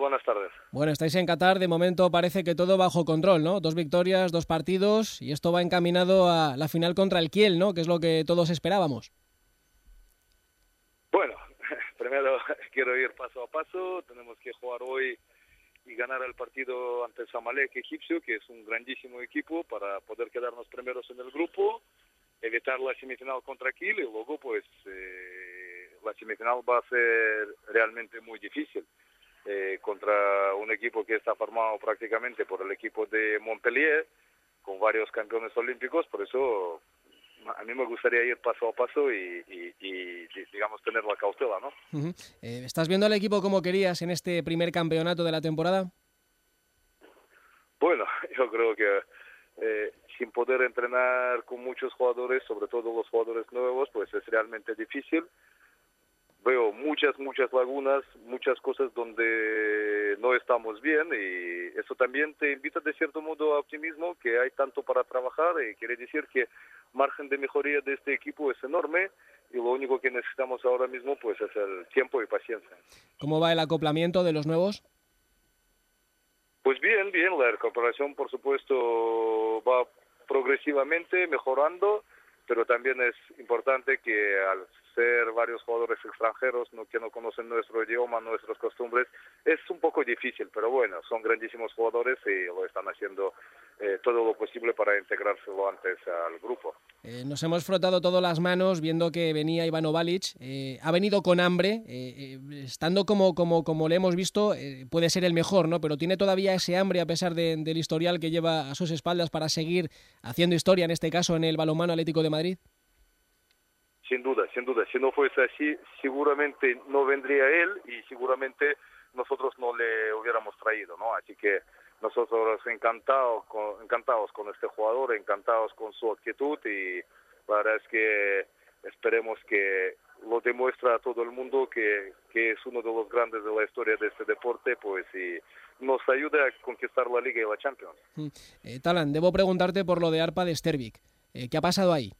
buenas tardes. Bueno, estáis en Qatar, de momento parece que todo bajo control, ¿no? 2 victorias, 2 partidos y esto va encaminado a la final contra el Kiel, ¿no? Que es lo que todos esperábamos. Bueno, primero quiero ir paso a paso. Tenemos que jugar hoy y ganar el partido ante el Zamalek egipcio, que es un grandísimo equipo, para poder quedarnos primeros en el grupo, evitar la semifinal contra Kiel y luego pues la semifinal va a ser realmente muy difícil. Contra un equipo que está formado prácticamente por el equipo de Montpellier, con varios campeones olímpicos. Por eso a mí me gustaría ir paso a paso y digamos, tener la cautela, ¿no? Uh-huh. ¿Estás viendo al equipo como querías en este primer campeonato de la temporada? Bueno, yo creo que sin poder entrenar con muchos jugadores, sobre todo los jugadores nuevos, pues es realmente difícil. Veo muchas lagunas, muchas cosas donde no estamos bien, y eso también te invita de cierto modo a optimismo, que hay tanto para trabajar, y quiere decir que margen de mejoría de este equipo es enorme, y lo único que necesitamos ahora mismo pues es el tiempo y paciencia. ¿Cómo va el acoplamiento de los nuevos? Pues bien, la incorporación por supuesto va progresivamente mejorando, pero también es importante que al ser varios jugadores extranjeros que no conocen nuestro idioma, nuestras costumbres, es un poco difícil, pero bueno, son grandísimos jugadores y lo están haciendo todo lo posible para integrarse lo antes al grupo. Nos hemos frotado todas las manos viendo que venía Ivano Balic, ha venido con hambre, estando como le hemos visto, puede ser el mejor, ¿no? Pero tiene todavía ese hambre a pesar del historial que lleva a sus espaldas para seguir haciendo historia, en este caso en el balonmano Atlético de Madrid. Sin duda, si no fuese así, seguramente no vendría él y seguramente nosotros no le hubiéramos traído, ¿no? Así que nosotros encantados con este jugador, encantados con su actitud, y la verdad es que esperemos que lo demuestre a todo el mundo que es uno de los grandes de la historia de este deporte, pues, y nos ayude a conquistar la Liga y la Champions. Talan, debo preguntarte por lo de Arpa de Stervik. ¿Qué ha pasado ahí?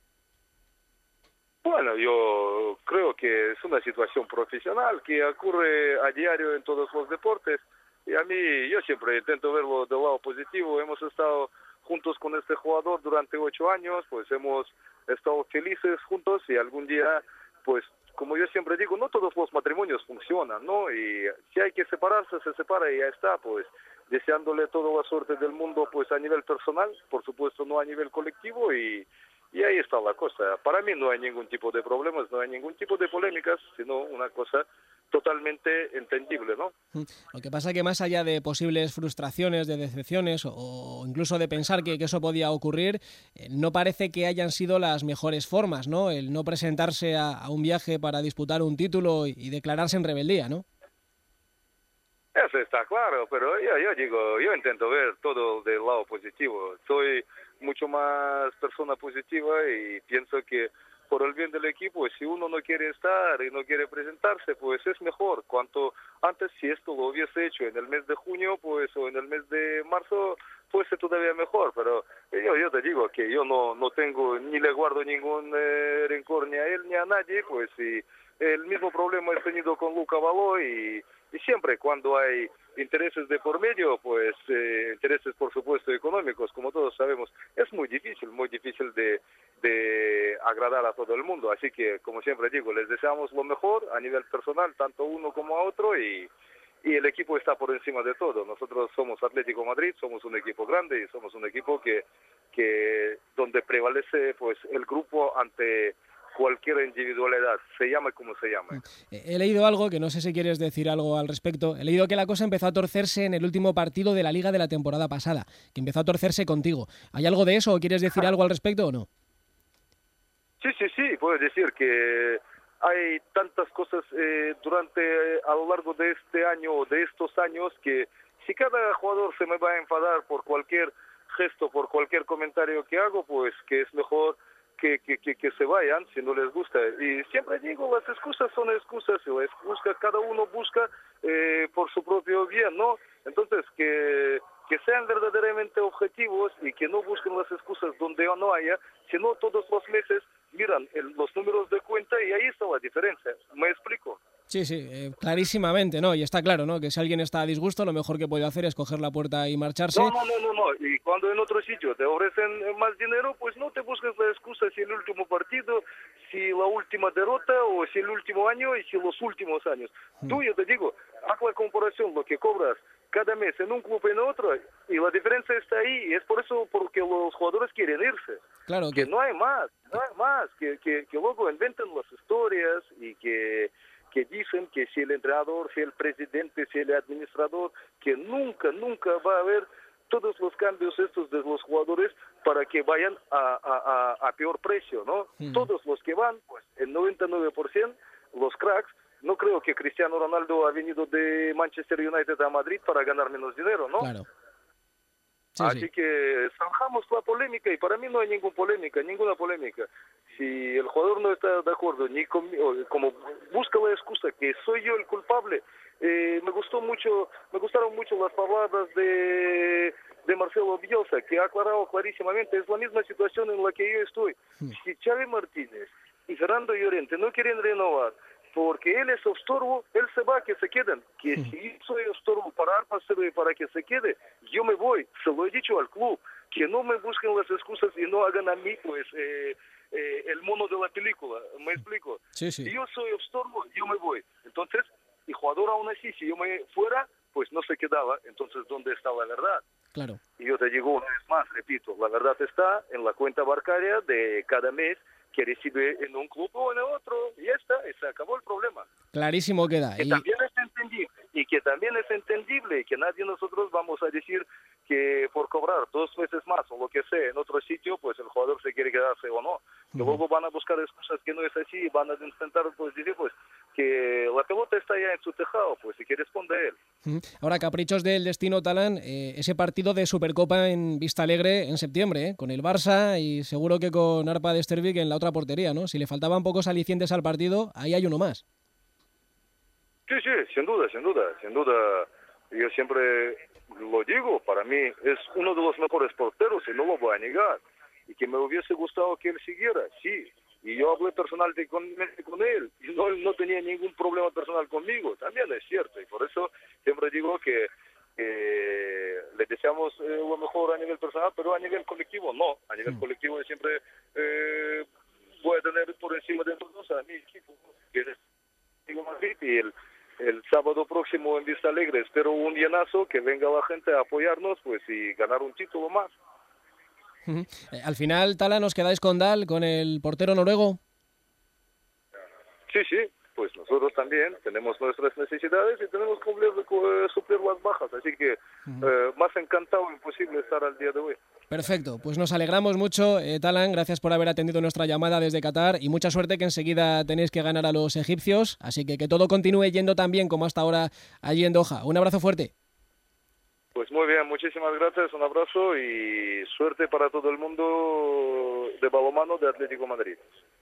Bueno, yo creo que es una situación profesional que ocurre a diario en todos los deportes, y a mí yo siempre intento verlo del lado positivo. Hemos estado juntos con este jugador durante 8 años, pues hemos estado felices juntos, y algún día, pues como yo siempre digo, no todos los matrimonios funcionan, ¿no? Y si hay que separarse, se separa y ya está, pues deseándole toda la suerte del mundo, pues a nivel personal, por supuesto no a nivel colectivo, y ahí está la cosa. Para mí no hay ningún tipo de problemas, no hay ningún tipo de polémicas, sino una cosa totalmente entendible, ¿no? Lo que pasa es que más allá de posibles frustraciones, de decepciones o incluso de pensar que eso podía ocurrir, no parece que hayan sido las mejores formas, ¿no? El no presentarse a un viaje para disputar un título y declararse en rebeldía, ¿no? Eso está claro, pero yo intento ver todo del lado positivo. Soy mucho más persona positiva y pienso que por el bien del equipo, si uno no quiere estar y no quiere presentarse, pues es mejor. Cuanto antes, si esto lo hubiese hecho en el mes de junio, pues, o en el mes de marzo, fuese todavía mejor. Pero yo te digo que yo no tengo, ni le guardo ningún rencor ni a él ni a nadie, pues, y el mismo problema he tenido con Luca Baló, y siempre cuando hay intereses de por medio, pues intereses por supuesto económicos, como todos sabemos, es muy difícil de agradar a todo el mundo. Así que, como siempre digo, les deseamos lo mejor a nivel personal, tanto uno como a otro, y el equipo está por encima de todo. Nosotros somos Atlético Madrid, somos un equipo grande y somos un equipo que donde prevalece pues el grupo ante cualquier individualidad, se llame como se llame. He leído algo, que no sé si quieres decir algo al respecto. He leído que la cosa empezó a torcerse en el último partido de la Liga de la temporada pasada, que empezó a torcerse contigo. ¿Hay algo de eso o quieres decir algo al respecto o no? Sí, puedo decir que hay tantas cosas a lo largo de este año o de estos años, que si cada jugador se me va a enfadar por cualquier gesto, por cualquier comentario que hago, pues que es mejor que se vayan si no les gusta. Y siempre digo, las excusas son excusas, y cada uno busca por su propio bien, ¿no? Entonces, que sean verdaderamente objetivos y que no busquen las excusas donde no haya, sino todos los meses miran los números de cuenta y ahí está la diferencia. ¿Me explico? Sí, sí, clarísimamente, ¿no? Y está claro, ¿no? Que si alguien está a disgusto, lo mejor que puede hacer es coger la puerta y marcharse. No. Y cuando en otro sitio te ofrecen más dinero, pues no te busques la excusa si el último partido, si la última derrota, o si el último año, y si los últimos años. Tú, yo te digo, haz la comparación, lo que cobras cada mes en un club y en otro, y la diferencia está ahí, y es por eso porque los jugadores quieren irse. Claro Que no hay más, que luego inventan las historias y que dicen que si el entrenador, si el presidente, si el administrador, que nunca va a haber todos los cambios estos de los jugadores para que vayan a peor precio, ¿no? Todos los que van, pues el 99%, los cracks. No creo que Cristiano Ronaldo ha venido de Manchester United a Madrid para ganar menos dinero, ¿no? Claro. Sí, Así sí. que zanjamos la polémica, y para mí no hay ninguna polémica. Si el jugador no está de acuerdo, ni conmigo, como busca la excusa que soy yo el culpable, me gustaron mucho las palabras de Marcelo Bielsa, que ha aclarado clarísimamente, es la misma situación en la que yo estoy. Si Xavi Martínez y Fernando Llorente no quieren renovar, porque él es estorbo, él se va, que se queden. Que si yo soy estorbo para Arpa y para que se quede, yo me voy. Se lo he dicho al club, que no me busquen las excusas y no hagan a mí, pues, el mono de la película. ¿Me explico? Sí, sí. Si yo soy estorbo, yo me voy. Entonces, y jugador aún así, si yo me fuera, pues no se quedaba. Entonces, ¿dónde está la verdad? Claro. Y yo te digo una vez más, repito, la verdad está en la cuenta bancaria de cada mes que recibe en un club o en el otro, y ya está, y se acabó el problema. Clarísimo queda. Que también es entendible, y que nadie nosotros vamos a decir que por cobrar 2 veces más o lo que sea en otro sitio, pues el jugador se quiere quedarse o no. Que luego van a buscar excusas que no es así, y van a intentar pues decir pues que la pelota está ya en su tejado, pues si que responde él. Ahora, caprichos del destino, Talán, ese partido de Supercopa en Vista Alegre en septiembre, con el Barça y seguro que con Arpa de Stervik en la otra portería, ¿no? Si le faltaban pocos alicientes al partido, ahí hay uno más. Sí, sin duda. Yo siempre lo digo, para mí es uno de los mejores porteros y no lo voy a negar. Y que me hubiese gustado que él siguiera, sí. Y yo hablé personalmente con él y no tenía ningún problema personal conmigo, también es cierto. Y por eso siempre digo que le deseamos lo mejor a nivel personal, pero a nivel colectivo no. A nivel colectivo yo siempre voy a tener por encima de todos a mi equipo, que es Madrid, y el sábado próximo en Vista Alegre espero un llenazo, que venga la gente a apoyarnos pues y ganar un título más. Al final, Talán, ¿os quedáis con Dal, con el portero noruego? Sí, pues nosotros también tenemos nuestras necesidades y tenemos que suplir las bajas, así que más encantado imposible estar al día de hoy. Perfecto, pues nos alegramos mucho, Talán, gracias por haber atendido nuestra llamada desde Qatar y mucha suerte, que enseguida tenéis que ganar a los egipcios, así que todo continúe yendo tan bien como hasta ahora allí en Doha. Un abrazo fuerte. Pues muy bien, muchísimas gracias, un abrazo y suerte para todo el mundo de balonmano de Atlético Madrid.